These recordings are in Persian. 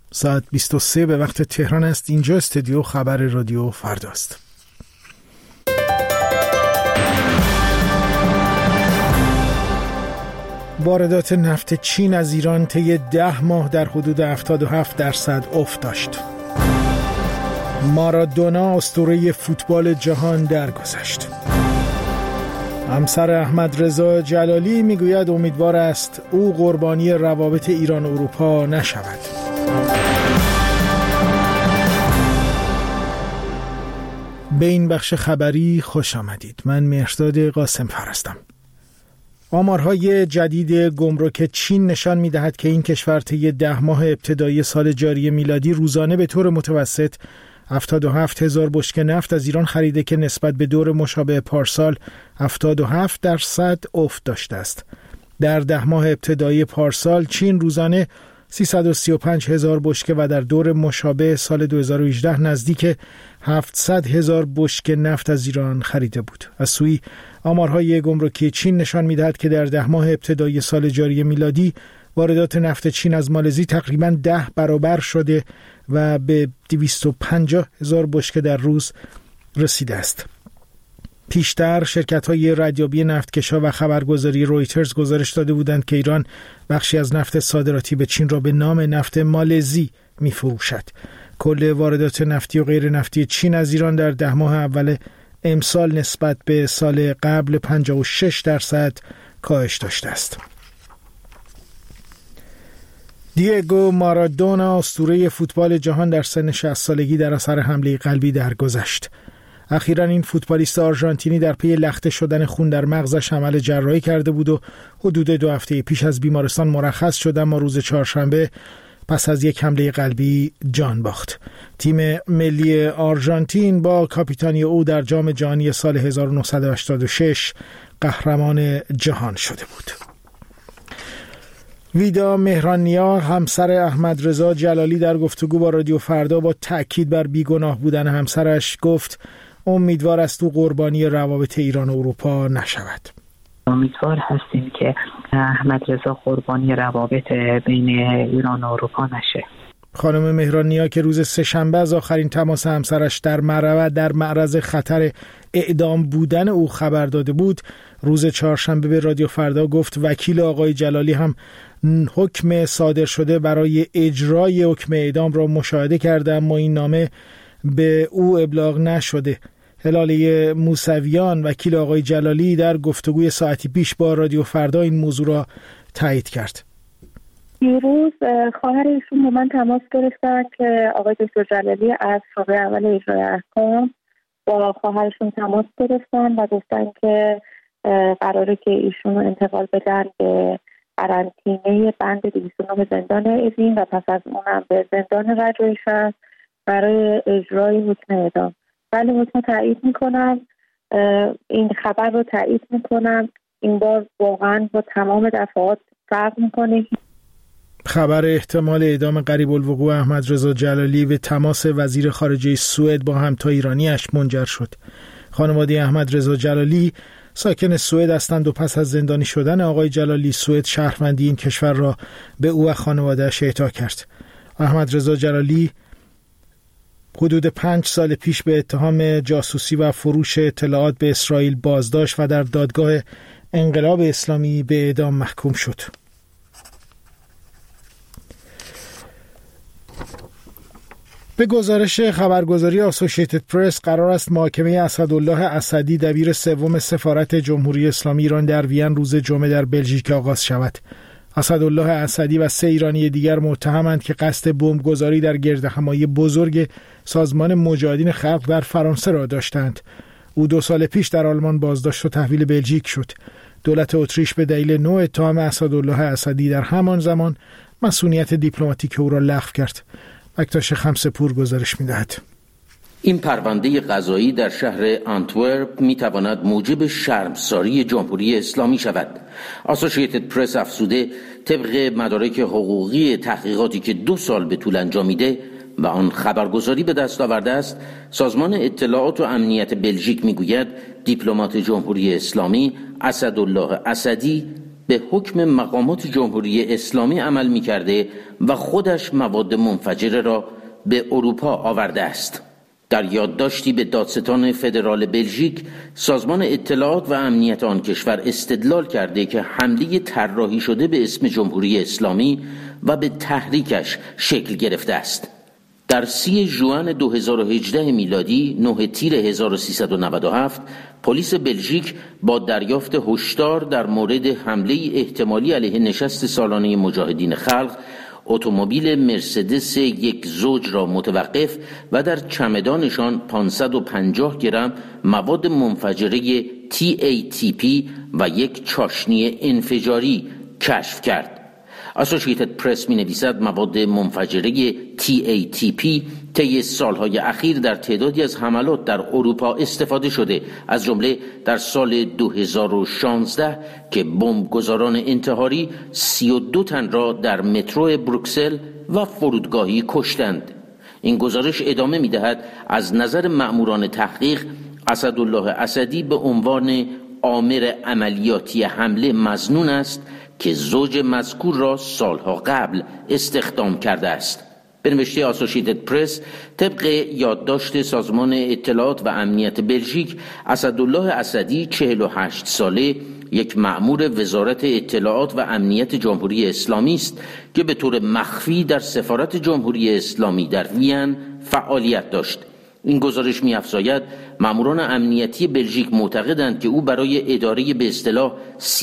ساعت 23 به وقت تهران است. اینجا استودیو خبر رادیو فرداست. واردات نفت چین از ایران طی 10 ماه در حدود 77% افت داشت. مارادونا اسطوره فوتبال جهان درگذشت. همسر احمد رضا جلالی میگوید امیدوار است او قربانی روابط ایران و اروپا نشود. به این بخش خبری خوش آمدید. من مهرداد قاسم هستم. آمارهای جدید گمرک چین نشان می‌دهد که این کشور طی 10 ماه ابتدایی سال جاری میلادی روزانه به طور متوسط 77,000 بشکه نفت از ایران خریده که نسبت به دور مشابه پارسال 77% افت داشته است. در 10 ماه ابتدایی پارسال چین روزانه 335,000 بشکه و در دور مشابه سال 2018 نزدیک 700,000 بشکه نفت از ایران خریده بود. از سوی آمارهای گمرکی چین نشان می‌دهد که در 10 ماه ابتدایی سال جاری میلادی واردات نفت چین از مالزی تقریباً 10 برابر شده و به 250,000 بشکه در روز رسیده است. پیشتر شرکت‌های ردیابی نفتکشا و خبرگزاری رویترز گزارش داده بودند که ایران بخشی از نفت صادراتی به چین را به نام نفت مالزی می‌فروشد. کل واردات نفتی و غیر نفتی چین از ایران در 10 ماه اول امسال نسبت به سال قبل 56% کاهش داشته است. دیگو مارادونا اسطوره فوتبال جهان در سن 60 سالگی در اثر حمله قلبی درگذشت. اخیراً این فوتبالیست آرژانتینی در پی لخته شدن خون در مغزش عمل جراحی کرده بود و حدود 2 هفته پیش از بیمارستان مرخص شد، اما روز چهارشنبه پس از یک حمله قلبی جان باخت. تیم ملی آرژانتین با کاپیتانی او در جام جهانی سال 1986 قهرمان جهان شده بود. ویدا مهرانیا همسر احمد رضا جلالی در گفتگو با رادیو فردا با تأکید بر بیگناه بودن همسرش گفت امیدوار است او قربانی روابط ایران و اروپا نشود. امیدوار هستیم که احمد رضا قربانی روابط بین ایران و اروپا نشه. خانم مهرانیا که روز سه‌شنبه از آخرین تماس همسرش در معرض خطر اعدام بودن او خبر داده بود، روز چهارشنبه به رادیو فردا گفت وکیل آقای جلالی هم حکم صادر شده برای اجرای حکم اعدام را مشاهده کرده، اما این نامه به او ابلاغ نشده. هلاله موسویان وکیل آقای جلالی در گفتگوی ساعتی پیش با رادیو فردا این موضوع را تایید کرد. دیروز خواهر ایشون با من تماس گرفتن که آقای دکتر جلالی از شعبه اول اجرای احکام با خواهرشون تماس گرفتن و گفتن که قراره که ایشون رو انتقال بدن به قرنطینه بند 209 زندان اوین و پس از اونم به زندان رجایی برای اجرای حکم اعدام. بله، حکم تایید میکنم، این خبر رو تایید میکنم. این بار واقعا با تمام دفعات فرق میکنه. خبر احتمال اعدام قریب الوقوع احمد رضا جلالی به تماس وزیر خارجه سوئد با همتا ایرانیش منجر شد. خانواده احمد رضا جلالی ساکن سوئد هستند و پس از زندانی شدن آقای جلالی سوئد شهروندی این کشور را به او و خانواده‌اش اعطا کرد. احمد رضا جلالی حدود 5 سال پیش به اتهام جاسوسی و فروش اطلاعات به اسرائیل بازداشت و در دادگاه انقلاب اسلامی به اعدام محکوم شد. به گزارش خبرگزاری آسوشیتد پرس قرار است محاکمه اسدالله اسدی دبیر سوم سفارت جمهوری اسلامی ایران در وین روز جمعه در بلژیک آغاز شود. اسدالله اسدی و 3 ایرانی دیگر متهمند که قصد بمبگذاری در گردهمایی بزرگ سازمان مجاهدین خلق در فرانسه را داشتند. او 2 سال پیش در آلمان بازداشت و تحویل بلژیک شد. دولت اتریش به دلیل نوع اتهام اسدالله اسدی در همان زمان مسئولیت دیپلماتیک او را لغو کرد. اکتاش خمسپور گزارش می‌دهد. این پرونده قضایی در شهر آنتورپ می‌تواند موجب شرمساری جمهوری اسلامی شود. آسوشیتد پرس افزوده طبق مدارک حقوقی تحقیقاتی که 2 سال به طول انجامیده و آن خبرگزاری به دست آورده است، سازمان اطلاعات و امنیت بلژیک میگوید دیپلمات جمهوری اسلامی اسدالله اسدی به حکم مقامات جمهوری اسلامی عمل می‌کرده و خودش مواد منفجره را به اروپا آورده است. در یادداشتی به دادستان فدرال بلژیک، سازمان اطلاعات و امنیت آن کشور استدلال کرده که حمله طراحی شده به اسم جمهوری اسلامی و به تحریکش شکل گرفته است. در 30 ژوئن 2018 میلادی 9 تیر 1397 پلیس بلژیک با دریافت هشدار در مورد حمله احتمالی علیه نشست سالانه مجاهدین خلق اتومبیل مرسدس یک زوج را متوقف و در چمدانشان 550 گرم مواد منفجره TATP و یک چاشنی انفجاری کشف کرد. اسوسییتد پرس می نویسد مواد منفجره TATP طی سالهای اخیر در تعدادی از حملات در اروپا استفاده شده، از جمله در سال 2016 که بمبگذاران انتحاری 32 تن را در مترو بروکسل و فرودگاهی کشتند. این گزارش ادامه می دهد از نظر مأموران تحقیق اسدالله اسدی به عنوان آمر عملیاتی حمله مظنون است که زوج مذکور را سالها قبل استخدام کرده است. به نوشته اسوسییتد پرس، طبق یادداشت سازمان اطلاعات و امنیت بلژیک، اسدالله اسدی 48 ساله یک مأمور وزارت اطلاعات و امنیت جمهوری اسلامی است که به طور مخفی در سفارت جمهوری اسلامی در وین فعالیت داشت. این گزارش می‌افزاید مأموران امنیتی بلژیک معتقدند که او برای اداره به اصطلاح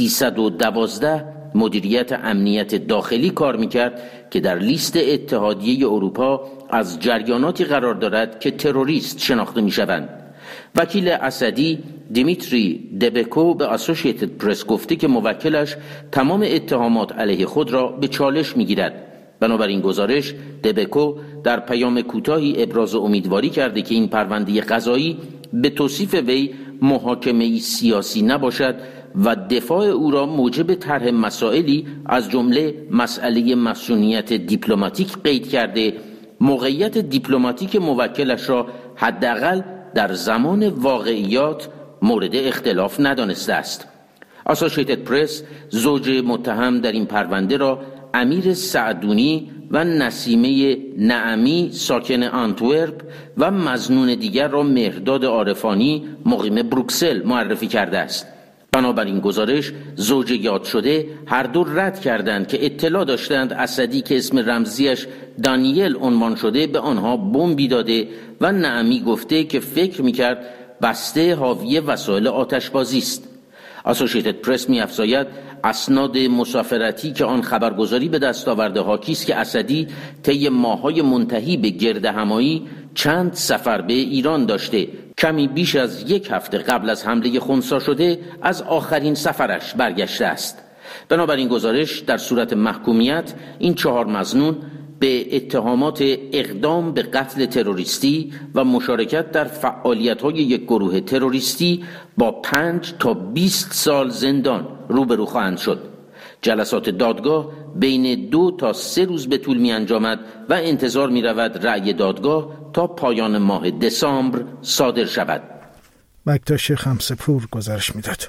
312 مدیریت امنیت داخلی کار می‌کرد که در لیست اتحادیه اروپا از جریاناتی قرار دارد که تروریست شناخته می‌شوند. وکیل اسدی دیمیتری دبکو به اسوسییتد پرس گفته که موکلش تمام اتهامات علیه خود را به چالش می‌گیرد. بنابراین گزارش، دبکو در پیام کوتاهی ابراز امیدواری کرده که این پرونده قضایی به توصیف وی محاکمه‌ای سیاسی نباشد و دفاع او را موجب طرح مسائلی از جمله مسئله مسئولیت دیپلماتیک قید کرده، موقعیت دیپلماتیک موکلش را حداقل در زمان واقعیات مورد اختلاف ندانسته است. اسوسییتد پرس زوج متهم در این پرونده را امیر سعدونی و نسیمه نعمی ساکن آنتورپ و مظنون دیگر را مهرداد عارفانی مقیم بروکسل معرفی کرده است. بنابراین گزارش، زوج یاد شده هر دو رد کردند که اطلاع داشتند اسدی که اسم رمزیش دانیل عنوان شده به آنها بمبی داده و نعمی گفته که فکر میکرد بسته حاوی وسایل آتشبازی است. اسوسییتد پرس می‌افزاید اسناد مسافرتی که آن خبرگزاری به دست آورده حاکی است که اسدی طی ماه‌های منتهی به گردهمایی چند سفر به ایران داشته. کمی بیش از 1 هفته قبل از حمله خنثی شده از آخرین سفرش برگشته است. بنابراین گزارش در صورت محکومیت این 4 مظنون به اتهامات اقدام به قتل تروریستی و مشارکت در فعالیت‌های یک گروه تروریستی با 5 تا 20 سال زندان روبرو خواهند شد. جلسات دادگاه بین 2 تا 3 روز به طول می‌انجامد و انتظار می‌رود رأی دادگاه تا پایان ماه دسامبر صادر شود. مکتاش خمسه‌پور گزارش می‌داد.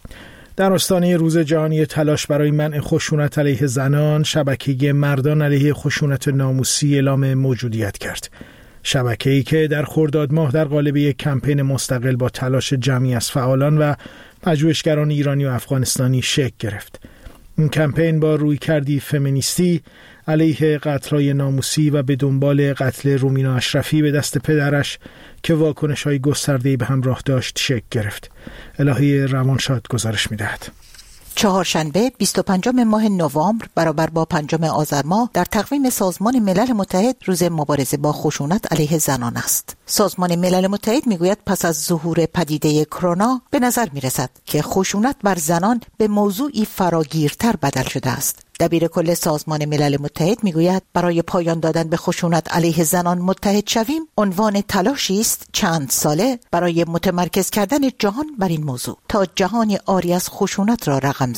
در آستانه روز جهانی تلاش برای منع خشونت علیه زنان، شبکه مردان علیه خشونت ناموسی اعلام موجودیت کرد. شبکه‌ای که در خرداد ماه در قالب یک کمپین مستقل با تلاش جمعی از فعالان و پژوهشگران ایرانی و افغانستانی شکل گرفت. این کمپین با رویکردی فمینیستی علیه قتل‌های ناموسی و به دنبال قتل رومینا اشرفی به دست پدرش که واکنش‌های گسترده‌ای به همراه داشت شکل گرفت. الهی روانشاد گزارش می‌دهد. چهارشنبه 25 ماه نوامبر برابر با 5 آذر ماه در تقویم سازمان ملل متحد روز مبارزه با خشونت علیه زنان است. سازمان ملل متحد میگوید پس از ظهور پدیده کرونا به نظر میرسد که خشونت بر زنان به موضوعی فراگیرتر بدل شده است. دبیر کل سازمان ملل متحد میگوید برای پایان دادن به خشونت علیه زنان متحد شویم عنوان تلاشی است چند ساله برای متمرکز کردن جهان بر این موضوع تا جهانی عاری از خشونت را رقم زنیم.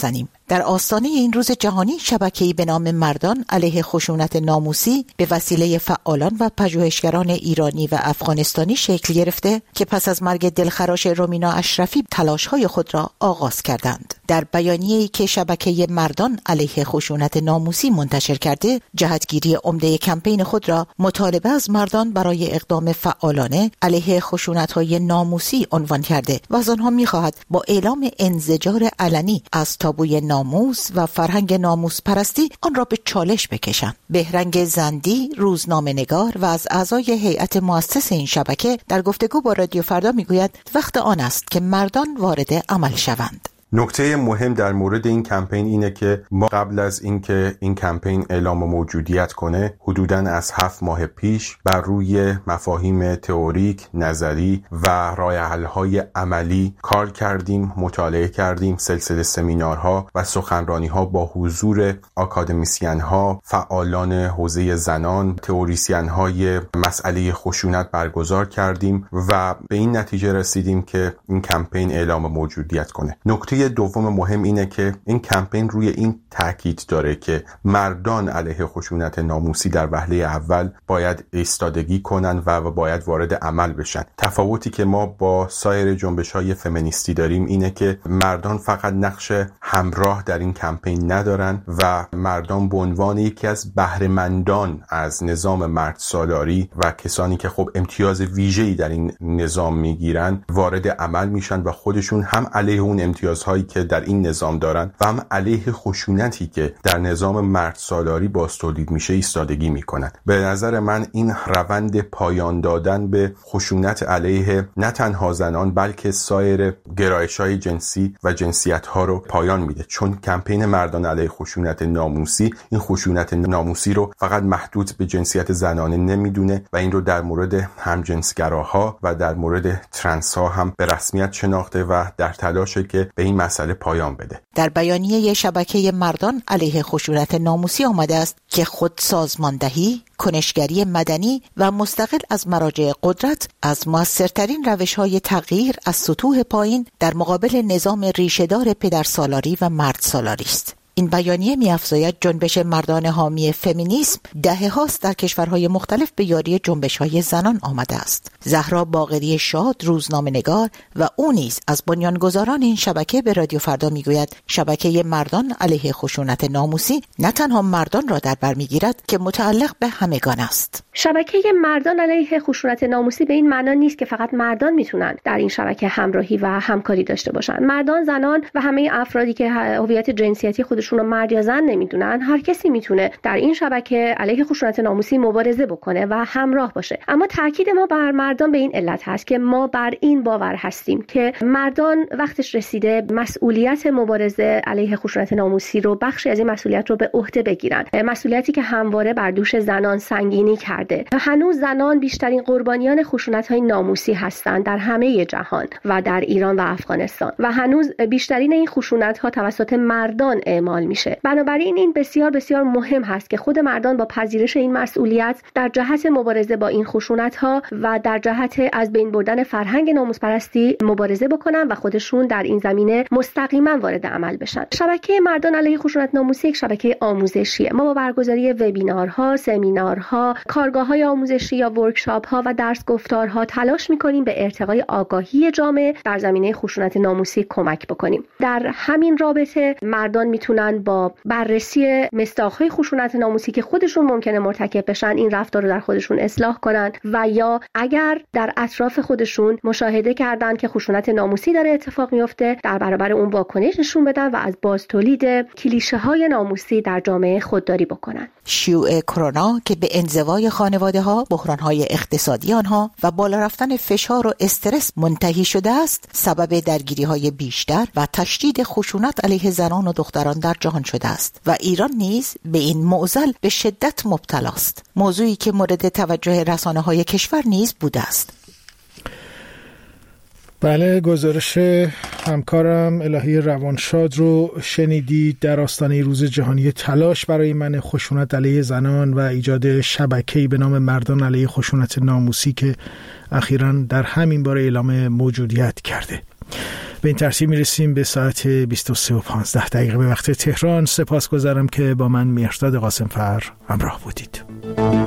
در آستانه این روز جهانی شبکه‌ای به نام مردان علیه خشونت ناموسی به وسیله فعالان و پژوهشگران ایرانی و افغانستانی شکل گرفته که پس از مرگ دلخراش رومینا اشرفی تلاش‌های خود را آغاز کردند. در بیانیه‌ای که شبکه مردان علیه خشونت ناموسی منتشر کرده، جهتگیری عمده کمپین خود را مطالبه از مردان برای اقدام فعالانه علیه خشونت‌های ناموسی عنوان کرده و از آنها می‌خواهد با اعلام انزجار علنی از تابوی ناموس و فرهنگ ناموس پرستی آن را به چالش بکشند. بهرنگ زندی، روزنامه‌نگار و از اعضای هیئت مؤسس این شبکه در گفتگو با رادیو فردا میگوید وقت آن است که مردان وارد عمل شوند. نکته مهم در مورد این کمپین اینه که ما قبل از اینکه این کمپین اعلام موجودیت کنه حدوداً از 7 ماه پیش بر روی مفاهیم تئوریک، نظری و راه حل‌های عملی کار کردیم، مطالعه کردیم، سلسله سمینارها و سخنرانی‌ها با حضور آکادمیسین‌ها، فعالان حوزه زنان، تئوریسین‌های مسئله خشونت برگزار کردیم و به این نتیجه رسیدیم که این کمپین اعلام موجودیت کنه. نکته دوم مهم اینه که این کمپین روی این تاکید داره که مردان علیه خشونت ناموسی در وهله اول باید ایستادگی کنن و باید وارد عمل بشن. تفاوتی که ما با سایر جنبش‌های فمینیستی داریم اینه که مردان فقط نقش همراه در این کمپین ندارن و مردان به عنوان یکی از بهره‌مندان از نظام مرد سالاری و کسانی که خب امتیاز ویژه‌ای در این نظام میگیرن وارد عمل میشن و خودشون هم علیه اون امتیازهایی که در این نظام دارن و هم علیه خشونتی که در نظام مرد سالاری باز تولید میشه ایستادگی میکنن. به نظر من این روند پایان دادن به خشونت علیه نه تنها زنان بلکه سایر گرایش‌های جنسی و جنسیت‌ها رو پایان میده، چون کمپین مردان علیه خشونت ناموسی این خشونت ناموسی رو فقط محدود به جنسیت زنانه نمیدونه و این رو در مورد همجنسگراها و در مورد ترنس‌ها هم به رسمیت شناخته و در تلاشه که به این مسئله پایان بده. در بیانیه شبکه مردان علیه خشونت ناموسی آمده است که خود سازماندهی، کنشگری مدنی و مستقل از مراجع قدرت از موثرترین روش‌های تغییر از سطوح پایین در مقابل نظام ریشه‌دار پدرسالاری و مرد سالاری است. این بیانیه می‌افزاید جنبش مردان حامی فمینیسم دهه‌هاست در کشورهای مختلف به یاری جنبش‌های زنان آمده است. زهرا باقری شاد، روزنامه‌نگار و او نیز از بنیانگذاران این شبکه به رادیو فردا میگوید شبکه مردان علیه خشونت ناموسی نه تنها مردان را در بر میگیرد که متعلق به همگان است. شبکه مردان علیه خشونت ناموسی به این معنا نیست که فقط مردان میتونن در این شبکه همراهی و همکاری داشته باشند. مردان، زنان و همه افرادی که هویت جنسیتی خودشون رو مرد یا زن نمیدونن، هر کسی میتونه در این شبکه علیه خشونت ناموسی مبارزه بکنه و همراه باشه. اما تاکید ما بر مردان به این علت هست که ما بر این باور هستیم که مردان وقتش رسیده مسئولیت مبارزه علیه خشونت ناموسی رو، بخشی از این مسئولیت رو به عهده بگیرن. مسئولیتی که همواره بر دوش زنان سنگینی کرده. هنوز زنان بیشترین قربانیان خشونت‌های ناموسی هستند در همه جهان و در ایران و افغانستان و هنوز بیشترین این خشونت‌ها توسط مردان اعمال میشه. بنابراین این بسیار بسیار مهم هست که خود مردان با پذیرش این مسئولیت در جهت مبارزه با این خشونت‌ها و در جهت از بین بردن فرهنگ ناموس پرستی مبارزه بکنن و خودشون در این زمینه مستقیما وارد عمل بشن. شبکه مردان علیه خشونت ناموسی یک شبکه آموزشیه. ما با برگزاری وبینارها، سمینارها، کارگاه‌های آموزشی یا ورکشاپ‌ها و درس گفتارها تلاش می‌کنیم به ارتقای آگاهی جامعه در زمینه خشونت ناموسی کمک بکنیم. در همین رابطه مردان میتونن با بررسی مصداق‌های خشونت ناموسی که خودشون ممکنه مرتکب بشن این رفتار رو در خودشون اصلاح کنن و یا اگر در اطراف خودشون مشاهده کردن که خشونت ناموسی داره اتفاق میفته در برابر اون واکنش نشون بدن و از بازتولید کلیشه‌های ناموسی در جامعه خودداری بکنن. شیوع کرونا که به انزوای خانواده‌ها، بحران‌های اقتصادی آنها و بالا رفتن فشار و استرس منتهی شده است، سبب درگیری‌های بیشتر و تشدید خشونت علیه زنان و دختران در جهان شده است و ایران نیز به این معضل به شدت مبتلا است، موضوعی که مورد توجه رسانه‌های کشور نیز بوده است. بله، گزارش همکارم الهی روانشاد رو شنیدید در آستانه روز جهانی تلاش برای منع خشونت علیه زنان و ایجاد شبکه‌ای به نام مردان علیه خشونت ناموسی که اخیراً در همین باره اعلام موجودیت کرده. به این ترتیب میرسیم به ساعت 23:15 به وقت تهران. سپاسگزارم که با من مهرداد قاسمفر همراه بودید.